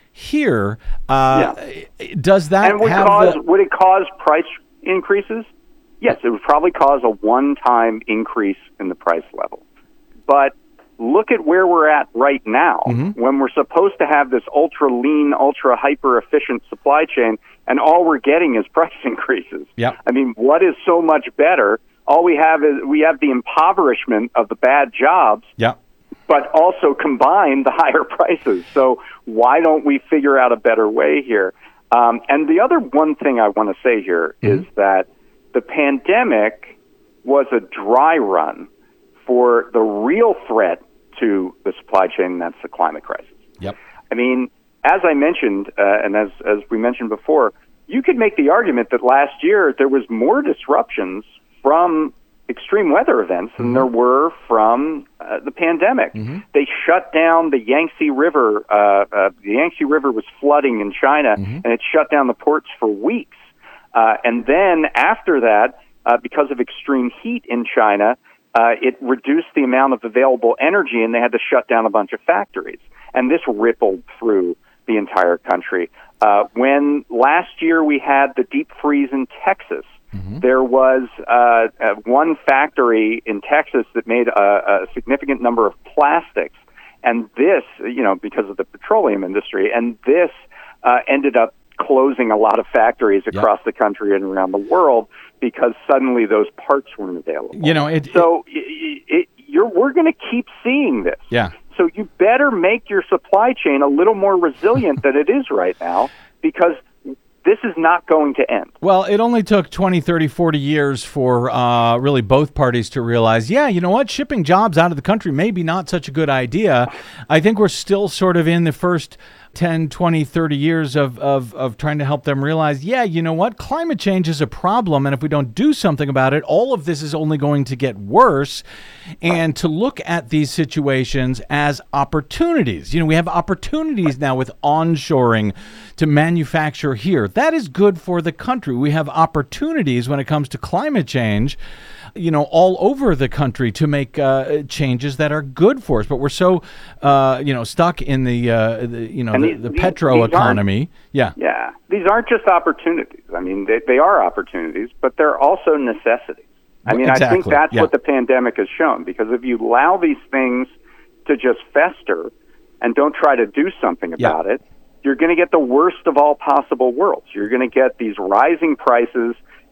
here. Uh, Does that And would have cause the, would it cause price increases? Yes, it would probably cause a one-time increase in the price level. But look at where we're at right now, when we're supposed to have this ultra lean, ultra hyper efficient supply chain, and all we're getting is price increases. Yep. I mean, what is so much better? All we have is we have the impoverishment of the bad jobs, yeah. but also combine the higher prices. So why don't we figure out a better way here? Um, and the other one thing I want to say here is that the pandemic was a dry run for the real threat to the supply chain, and that's the climate crisis. Yep. I mean, as I mentioned, uh, and as, as we mentioned before, you could make the argument that last year there was more disruptions from extreme weather events than there were from uh, the pandemic. They shut down the Yangtze River. Uh, uh, the Yangtze River was flooding in China, and it shut down the ports for weeks. Uh, and then after that, uh, because of extreme heat in China, uh, it reduced the amount of available energy, and they had to shut down a bunch of factories. And this rippled through the entire country. Uh, when last year we had the deep freeze in Texas, there was uh, uh, one factory in Texas that made a, a significant number of plastics, and this, you know, because of the petroleum industry, and this uh, ended up closing a lot of factories across the country and around the world because suddenly those parts weren't available. You know, it, so it, it, you're, we're going to keep seeing this. Yeah. So you better make your supply chain a little more resilient than it is right now, because this is not going to end. Well, it only took twenty, thirty, forty years for uh, really both parties to realize, yeah, you know what, shipping jobs out of the country may be not such a good idea. I think we're still sort of in the first ten, twenty, thirty years of, of, of trying to help them realize, yeah, you know what, climate change is a problem, and if we don't do something about it, all of this is only going to get worse. And to look at these situations as opportunities. You know, we have opportunities now with onshoring to manufacture here. That is good for the country. We have opportunities when it comes to climate change, you know, all over the country to make uh, changes that are good for us. But we're so, uh, you know, stuck in the, uh, the you know, And the, these- the these- petro these aren't- economy. Yeah. Yeah, these aren't just opportunities. I mean, they, they are opportunities, but they're also necessities. I mean, I think Exactly, that's yeah. what the pandemic has shown, because if you allow these things to just fester and don't try to do something Yeah. about it, you're going to get the worst of all possible worlds. You're going to get these rising prices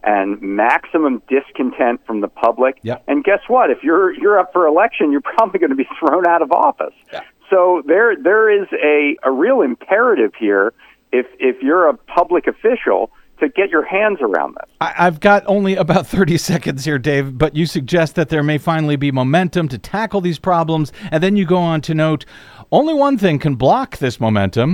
and maximum discontent from the public. Yep. And guess what? If you're you're up for election, you're probably going to be thrown out of office. Yeah. So there there is a, a real imperative here, if if you're a public official, to get your hands around this. I, I've got only about thirty seconds here, Dave, but you suggest that there may finally be momentum to tackle these problems, and then you go on to note only one thing can block this momentum: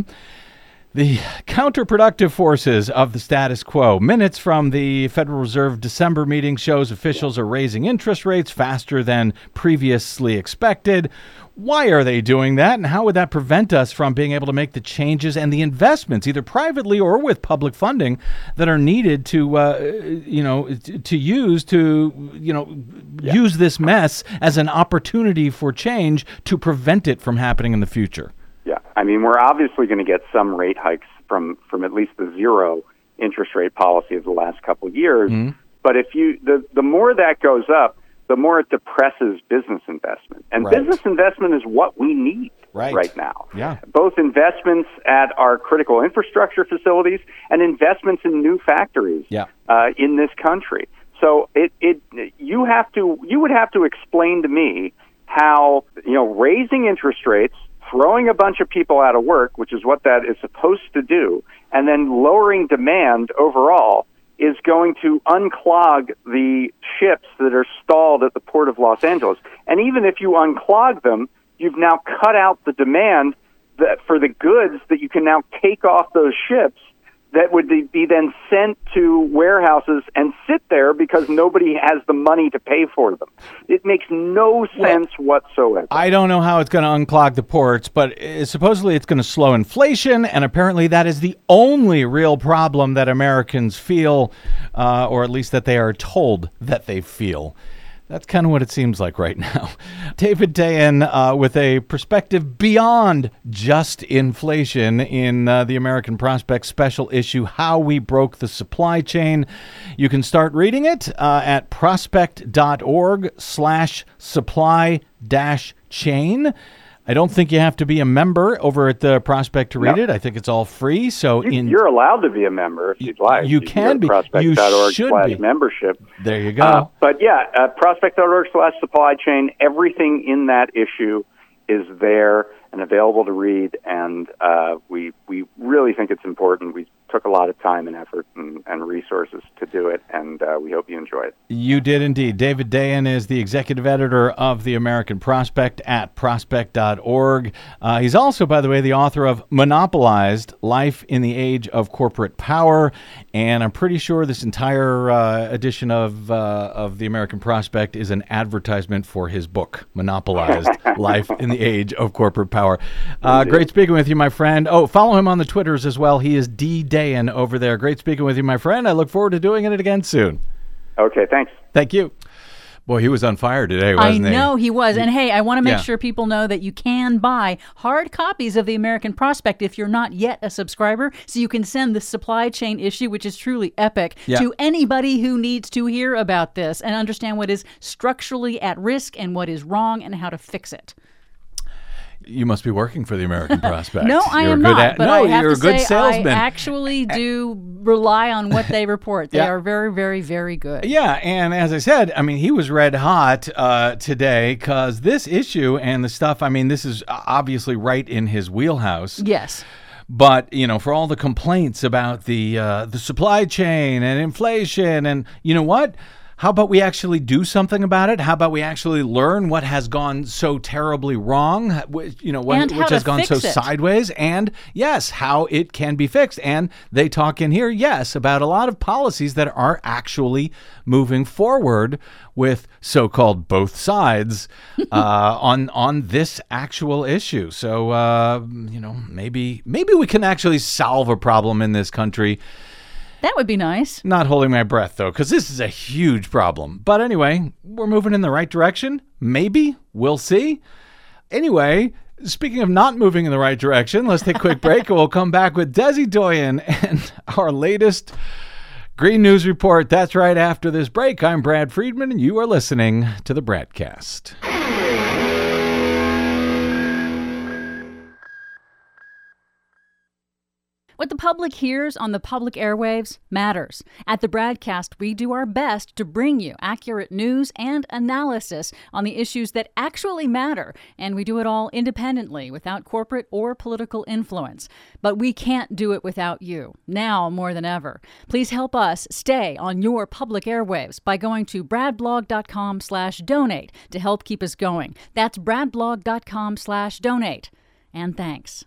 the counterproductive forces of the status quo. Minutes from the Federal Reserve December meeting shows officials are raising interest rates faster than previously expected. Why are they doing that, and how would that prevent us from being able to make the changes and the investments, either privately or with public funding, that are needed to, uh, you know, to use to, you know, yeah. use this mess as an opportunity for change to prevent it from happening in the future? Yeah, I mean, we're obviously going to get some rate hikes from, from at least the zero interest rate policy of the last couple of years. Mm-hmm. But if you the the more that goes up, the more it depresses business investment. And right. business investment is what we need right, right now. Yeah. Both investments at our critical infrastructure facilities and investments in new factories yeah. uh, in this country. So it, it you have to you would have to explain to me how, you know, raising interest rates, throwing a bunch of people out of work, which is what that is supposed to do, and then lowering demand overall is going to unclog the ships that are stalled at the Port of Los Angeles. And even if you unclog them, you've now cut out the demand that for the goods that you can now take off those ships that would be then sent to warehouses and sit there because nobody has the money to pay for them. It makes no sense well, whatsoever. I don't know how it's going to unclog the ports, but uh, supposedly it's going to slow inflation, and apparently that is the only real problem that Americans feel, uh, or at least that they are told that they feel. That's kind of what it seems like right now. David Dayen uh, with a perspective beyond just inflation in uh, the American Prospect special issue, How We Broke the Supply Chain. You can start reading it uh, at prospect.org slash supply dash chain. I don't think you have to be a member over at the Prospect to read no. it. I think it's all free. So you, in, you're allowed to be a member if you'd like. You, you can be. prospect dot org You should slash be. membership. There you go. Uh, but yeah, uh, prospect.org slash supply chain. Everything in that issue is there and available to read, and uh, we we really think it's important. We took a lot of time and effort and, and resources to do it, and uh, we hope you enjoy it. You did indeed. David Dayen is the executive editor of the American Prospect at prospect dot org. Uh, he's also, by the way, the author of Monopolized: Life in the Age of Corporate Power, and I'm pretty sure this entire uh, edition of uh, of the American Prospect is an advertisement for his book, Monopolized: Life in the Age of Corporate Power. Uh, great speaking with you, my friend. Oh, follow him on the Twitters as well. He is D Dayen over there. Great speaking with you, my friend. I look forward to doing it again soon. Okay, thanks. Thank you. Boy, he was on fire today, wasn't he? I know he, he was. And hey, I want to make yeah. sure people know that you can buy hard copies of the American Prospect if you're not yet a subscriber. So you can send the supply chain issue, which is truly epic, yeah. to anybody who needs to hear about this and understand what is structurally at risk and what is wrong and how to fix it. You must be working for the American Prospect. No, I you're am good not. At, but no, I have you're to a good say, salesman. I actually do rely on what they report. They yeah. are very, very, very good. Yeah, and as I said, I mean, he was red hot uh, today because this issue and the stuff, I mean, this is obviously right in his wheelhouse. Yes. But, you know, for all the complaints about the uh, the supply chain and inflation and, you know what? How about we actually do something about it? How about we actually learn what has gone so terribly wrong, which, you know, what, which has gone so it. sideways, and yes, how it can be fixed. And they talk in here, yes, about a lot of policies that are actually moving forward with so-called both sides uh, on on this actual issue. So, uh, you know, maybe maybe we can actually solve a problem in this country. That would be nice. Not holding my breath, though, because this is a huge problem. But anyway, we're moving in the right direction. Maybe. We'll see. Anyway, speaking of not moving in the right direction, let's take a quick break, and we'll come back with Desi Doyen and our latest Green News Report. That's right after this break. I'm Brad Friedman, and you are listening to the Bradcast. What the public hears on the public airwaves matters. At the Bradcast, we do our best to bring you accurate news and analysis on the issues that actually matter, and we do it all independently, without corporate or political influence. But we can't do it without you, now more than ever. Please help us stay on your public airwaves by going to bradblog.com slash donate to help keep us going. That's bradblog.com slash donate. And thanks.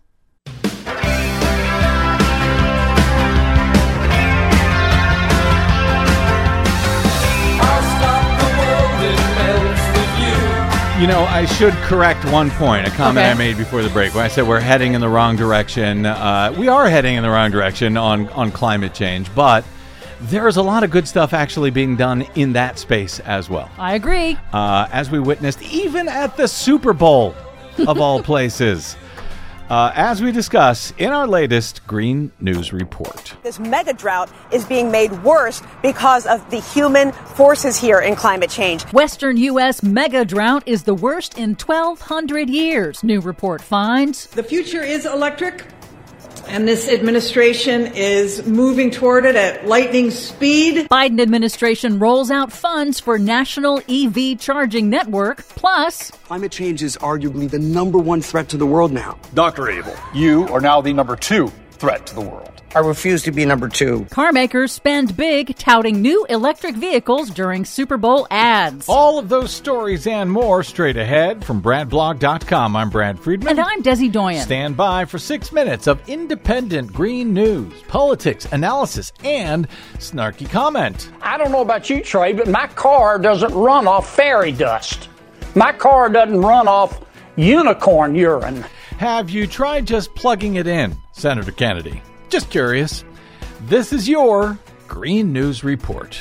You know, I should correct one point, a comment Okay. I made before the break, when I said we're heading in the wrong direction. Uh, we are heading in the wrong direction on, on climate change, but there is a lot of good stuff actually being done in that space as well. I agree. Uh, as we witnessed, even at the Super Bowl, of all places. Uh, as we discuss in our latest Green News Report. This mega drought is being made worse because of the human forces here in climate change. Western U S mega drought is the worst in twelve hundred years, new report finds. The future is electric, and this administration is moving toward it at lightning speed. Biden administration rolls out funds for national E V charging network. Plus, climate change is arguably the number one threat to the world now. Doctor Abel, you are now the number two threat to the world. I refuse to be number two. car makers spend big touting new electric vehicles during Super Bowl ads. All of those stories and more straight ahead from brad blog dot com. I'm Brad Friedman. And I'm Desi Doyen. Stand by for six minutes of independent green news, politics, analysis, and snarky comment. I don't know about you, Trey, but my car doesn't run off fairy dust. My car doesn't run off unicorn urine. Have you tried just plugging it in, Senator Kennedy? Just curious. This is your Green News Report.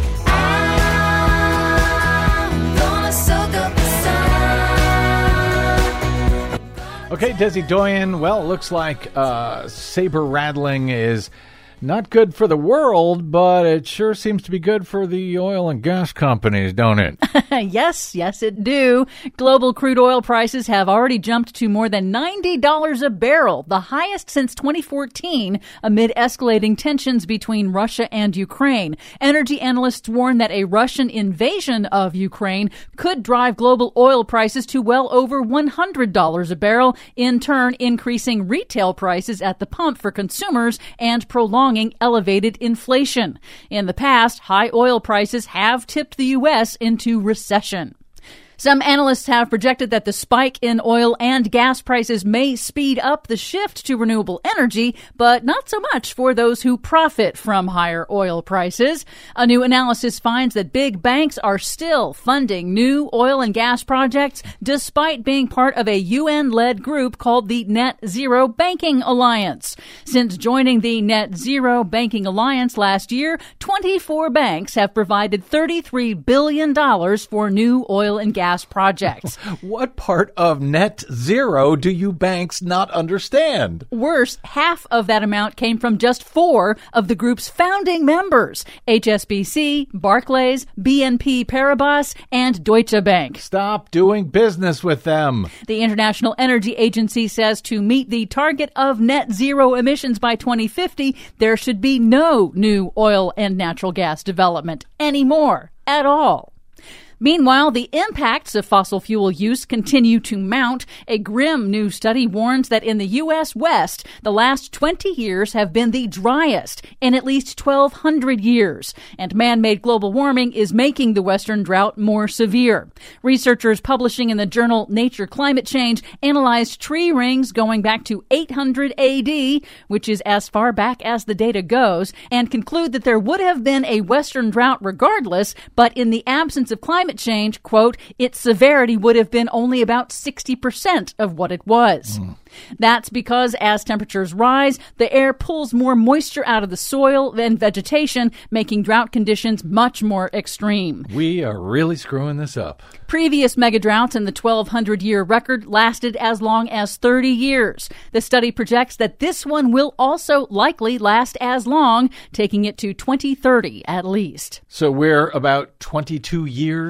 Okay, Desi Doyen, well, it looks like uh, saber rattling is not good for the world, but it sure seems to be good for the oil and gas companies, don't it? Yes, yes, it do. Global crude oil prices have already jumped to more than ninety dollars a barrel, the highest since twenty fourteen, amid escalating tensions between Russia and Ukraine. Energy analysts warn that a Russian invasion of Ukraine could drive global oil prices to well over one hundred dollars a barrel, in turn increasing retail prices at the pump for consumers and prolonging elevated inflation. In the past, high oil prices have tipped the U S into recession. Some analysts have projected that the spike in oil and gas prices may speed up the shift to renewable energy, but not so much for those who profit from higher oil prices. A new analysis finds that big banks are still funding new oil and gas projects despite being part of a U N-led group called the Net Zero Banking Alliance. Since joining the Net Zero Banking Alliance last year, twenty-four banks have provided thirty-three billion dollars for new oil and gas projects. What part of net zero do you banks not understand? Worse, half of that amount came from just four of the group's founding members: H S B C, Barclays, B N P Paribas, and Deutsche Bank. Stop doing business with them. The International Energy Agency says to meet the target of net zero emissions by twenty fifty, there should be no new oil and natural gas development anymore at all. Meanwhile, the impacts of fossil fuel use continue to mount. A grim new study warns that in the U S West, the last twenty years have been the driest in at least twelve hundred years, and man-made global warming is making the Western drought more severe. Researchers publishing in the journal Nature Climate Change analyzed tree rings going back to eight hundred A D, which is as far back as the data goes, and conclude that there would have been a Western drought regardless, but in the absence of climate change, quote, its severity would have been only about sixty percent of what it was. Mm. That's because as temperatures rise, the air pulls more moisture out of the soil and vegetation, making drought conditions much more extreme. We are really screwing this up. Previous megadroughts in the twelve hundred year record lasted as long as thirty years. The study projects that this one will also likely last as long, taking it to twenty thirty at least. So we're about twenty-two years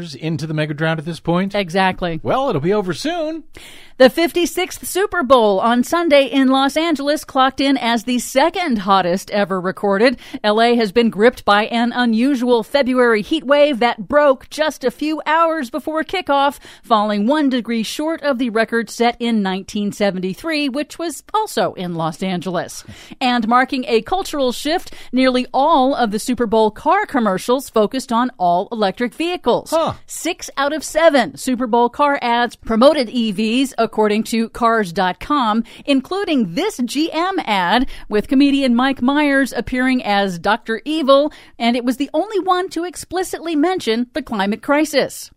years into the mega drought at this point? Exactly. Well, it'll be over soon. The fifty-sixth Super Bowl on Sunday in Los Angeles clocked in as the second hottest ever recorded. L A has been gripped by an unusual February heat wave that broke just a few hours before kickoff, falling one degree short of the record set in nineteen seventy-three, which was also in Los Angeles. And marking a cultural shift, nearly all of the Super Bowl car commercials focused on all-electric vehicles. Huh. Six out of seven Super Bowl car ads promoted E Vs, according to cars dot com, including this G M ad with comedian Mike Myers appearing as Doctor Evil, and it was the only one to explicitly mention the climate crisis.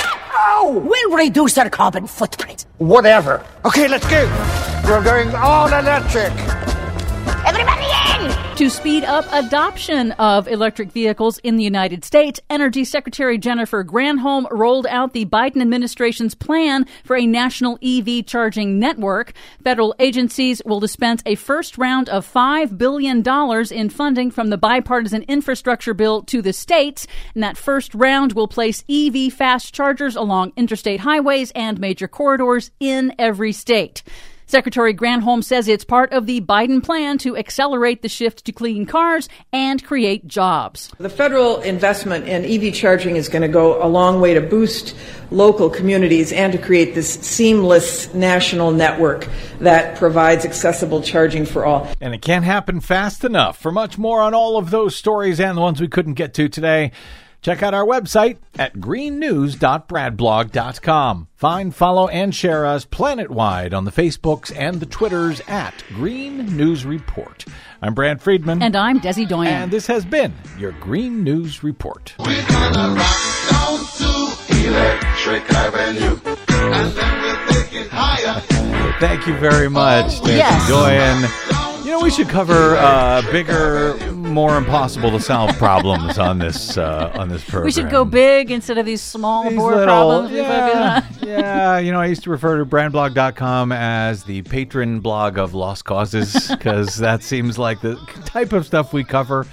Oh! We'll reduce our carbon footprint. Whatever. Okay, let's go. We're going all electric. Everybody in! To speed up adoption of electric vehicles in the United States, Energy Secretary Jennifer Granholm rolled out the Biden administration's plan for a national E V charging network. Federal agencies will dispense a first round of five billion dollars in funding from the bipartisan infrastructure bill to the states. And that first round will place E V fast chargers along interstate highways and major corridors in every state. Secretary Granholm says it's part of the Biden plan to accelerate the shift to clean cars and create jobs. The federal investment in E V charging is going to go a long way to boost local communities and to create this seamless national network that provides accessible charging for all. And it can't happen fast enough. For much more on all of those stories and the ones we couldn't get to today, check out our website at green news dot brad blog dot com. Find, follow, and share us planet-wide on the Facebooks and the Twitters at Green News Report. I'm Brad Friedman. And I'm Desi Doyen. And this has been your Green News Report. We're gonna rock down to Electric Avenue, and then we'll take it higher. Thank you very much, Desi Yes. Doyen. You know, we should cover uh, bigger, more impossible to solve problems on this uh, on this program. We should go big instead of these small These bore little- problems. we yeah, focus on. yeah, you know, I used to refer to brand blog dot com as the patron blog of lost causes because that seems like the type of stuff we cover.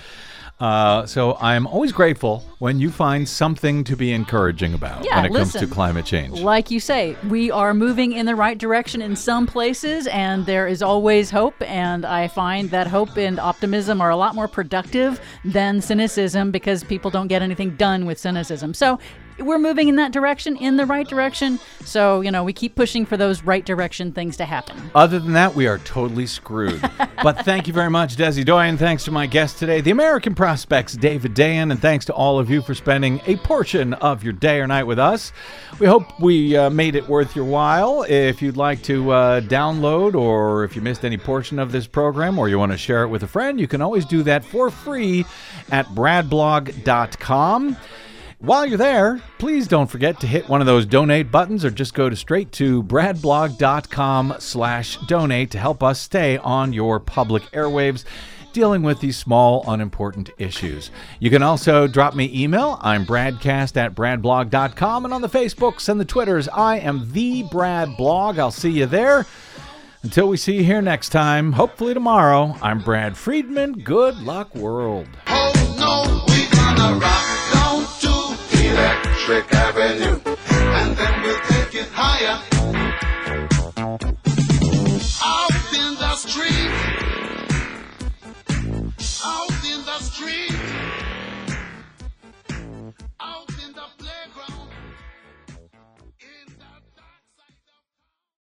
Uh, so I'm always grateful when you find something to be encouraging about Yeah, when it listen, comes to climate change. Like you say, we are moving in the right direction in some places, and there is always hope. And I find that hope and optimism are a lot more productive than cynicism because people don't get anything done with cynicism. So we're moving in that direction, in the right direction. So, you know, we keep pushing for those right direction things to happen. Other than that, we are totally screwed. But thank you very much, Desi Doyen. Thanks to my guest today, the American Prospect's David Dayen, and thanks to all of you for spending a portion of your day or night with us. We hope we uh, made it worth your while. If you'd like to uh, download, or if you missed any portion of this program, or you want to share it with a friend, you can always do that for free at brad blog dot com. While you're there, please don't forget to hit one of those donate buttons or just go to straight to brad blog dot com slash donate to help us stay on your public airwaves dealing with these small, unimportant issues. You can also drop me email. I'm bradcast at brad blog dot com, and on the Facebooks and the Twitters, I am the Brad Blog. I'll see you there. Until we see you here next time, hopefully tomorrow, I'm Brad Friedman. Good luck, world.